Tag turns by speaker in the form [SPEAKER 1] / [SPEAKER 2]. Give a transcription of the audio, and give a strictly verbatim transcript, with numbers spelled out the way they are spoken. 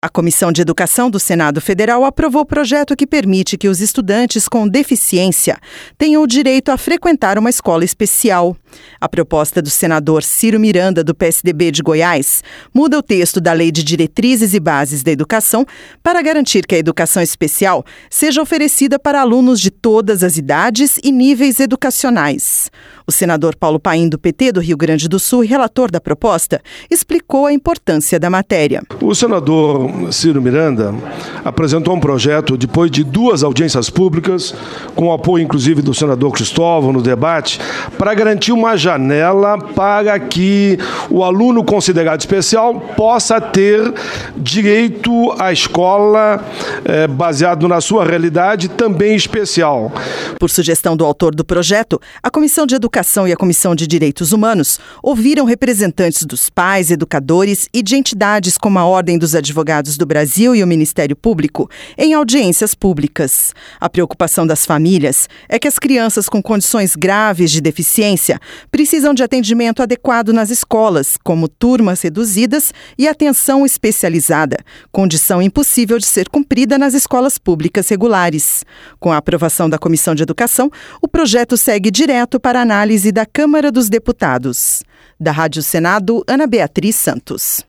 [SPEAKER 1] A Comissão de Educação do Senado Federal aprovou o projeto que permite que os estudantes com deficiência tenham o direito a frequentar uma escola especial. A proposta do senador Ciro Miranda, do P S D B de Goiás, muda o texto da Lei de Diretrizes e Bases da Educação para garantir que a educação especial seja oferecida para alunos de todas as idades e níveis educacionais. O senador Paulo Paim, do P T do Rio Grande do Sul e relator da proposta, explicou a importância da matéria.
[SPEAKER 2] O senador Ciro Miranda apresentou um projeto depois de duas audiências públicas, com o apoio inclusive do senador Cristóvão no debate, para garantir uma janela para que o aluno considerado especial possa ter direito à escola eh, baseado na sua realidade também especial.
[SPEAKER 1] Por sugestão do autor do projeto, a Comissão de Educação e a Comissão de Direitos Humanos ouviram representantes dos pais, educadores e de entidades como a Ordem dos Advogados do Brasil e o Ministério Público em audiências públicas. A preocupação das famílias é que as crianças com condições graves de deficiência precisam de atendimento adequado nas escolas, como turmas reduzidas e atenção especializada, condição impossível de ser cumprida nas escolas públicas regulares. Com a aprovação da Comissão de Educação, o projeto segue direto para a análise da Câmara dos Deputados. Da Rádio Senado, Ana Beatriz Santos.